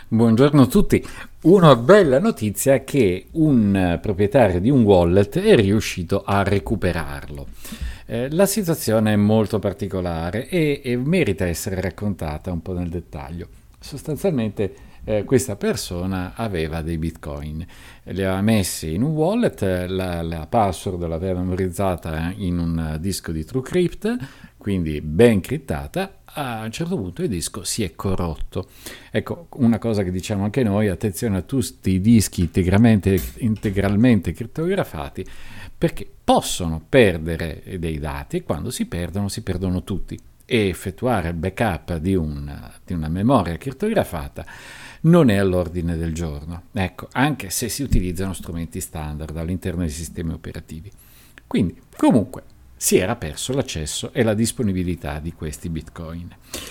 Buongiorno a tutti. Una bella notizia è che un proprietario di un wallet è riuscito a recuperarlo. La situazione è molto particolare e merita essere raccontata un po' nel dettaglio. Sostanzialmente questa persona aveva dei bitcoin, li aveva messi in un wallet, la password l'aveva memorizzata in un disco di TrueCrypt, quindi ben criptata. A un certo punto il disco si è corrotto. Ecco, una cosa che diciamo anche noi: attenzione a tutti i dischi integralmente crittografati, perché possono perdere dei dati e quando si perdono tutti. E effettuare il backup di una memoria crittografata non è all'ordine del giorno, ecco, anche se si utilizzano strumenti standard all'interno dei sistemi operativi. Quindi, comunque, si era perso l'accesso e la disponibilità di questi bitcoin.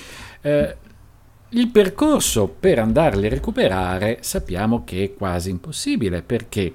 Il percorso per andarli a recuperare sappiamo che è quasi impossibile, perché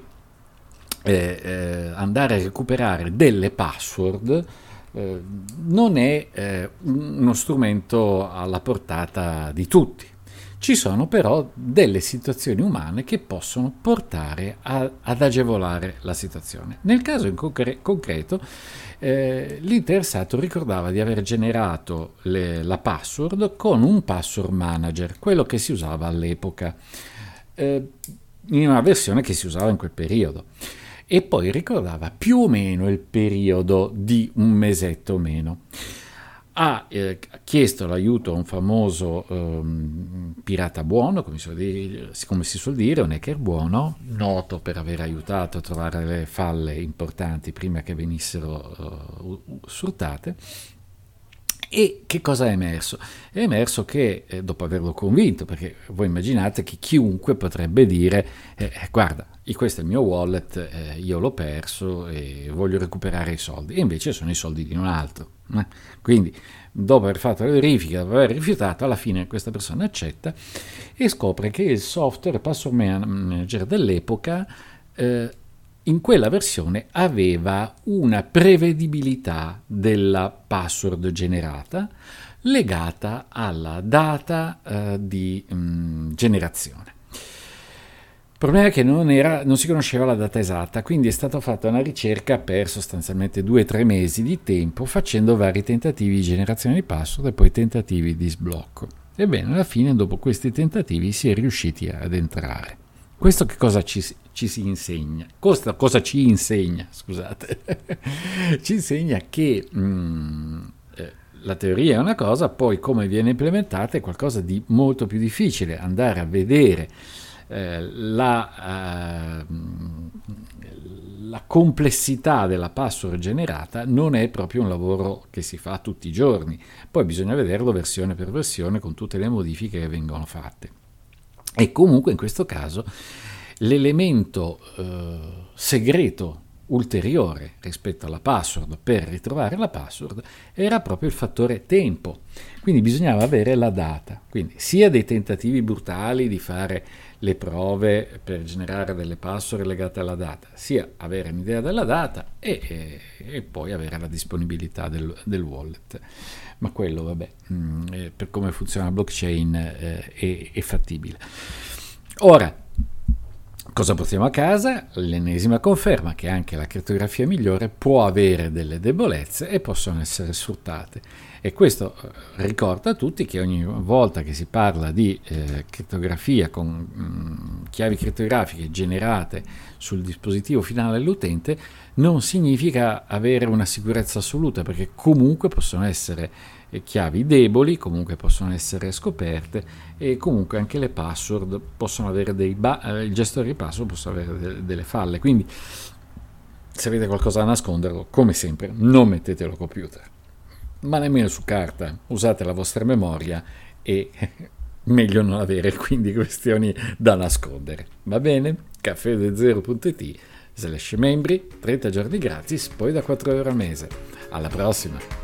andare a recuperare delle password non è uno strumento alla portata di tutti. Ci sono però delle situazioni umane che possono portare ad agevolare la situazione. Nel caso in concreto, l'interessato ricordava di aver generato la password con un password manager, quello che si usava all'epoca, in una versione che si usava in quel periodo. E poi ricordava più o meno il periodo di un mesetto o meno. Ha chiesto l'aiuto a un famoso pirata buono, come si suol dire, un hacker buono, noto per aver aiutato a trovare le falle importanti prima che venissero sfruttate. E che cosa è emerso? È emerso che, dopo averlo convinto, perché voi immaginate che chiunque potrebbe dire guarda, questo è il mio wallet, io l'ho perso e voglio recuperare i soldi, e invece sono i soldi di un altro. Quindi, dopo aver fatto la verifica, dopo aver rifiutato, alla fine questa persona accetta e scopre che il software password manager dell'epoca in quella versione aveva una prevedibilità della password generata legata alla data di generazione. Il problema è che non si conosceva la data esatta, quindi è stata fatta una ricerca per sostanzialmente 2-3 mesi di tempo, facendo vari tentativi di generazione di password e poi tentativi di sblocco. Ebbene, alla fine, dopo questi tentativi, si è riusciti ad entrare. Questo che cosa ci si insegna? Cosa ci insegna? Scusate. Ci insegna che la teoria è una cosa, poi come viene implementata è qualcosa di molto più difficile. Andare a vedere la complessità della password generata non è proprio un lavoro che si fa tutti i giorni. Poi bisogna vederlo versione per versione con tutte le modifiche che vengono fatte. E comunque in questo caso l'elemento segreto ulteriore rispetto alla password per ritrovare la password era proprio il fattore tempo. Quindi bisognava avere la data, quindi sia dei tentativi brutali di fare le prove per generare delle password legate alla data, sia avere un'idea della data e poi avere la disponibilità del wallet. Ma quello, vabbè, per come funziona la blockchain è fattibile. Ora, cosa portiamo a casa? L'ennesima conferma che anche la crittografia migliore può avere delle debolezze e possono essere sfruttate. E questo ricorda a tutti che ogni volta che si parla di crittografia con chiavi crittografiche generate sul dispositivo finale dell'utente non significa avere una sicurezza assoluta, perché comunque possono essere chiavi deboli, comunque possono essere scoperte e comunque anche le password possono avere il gestore di password possono avere delle falle. Quindi se avete qualcosa da nasconderlo, come sempre, non mettetelo al computer, ma nemmeno su carta, usate la vostra memoria e meglio non avere quindi questioni da nascondere. Va bene? caffedezero.it/membri, 30 giorni gratis, poi da 4 euro al mese. Alla prossima!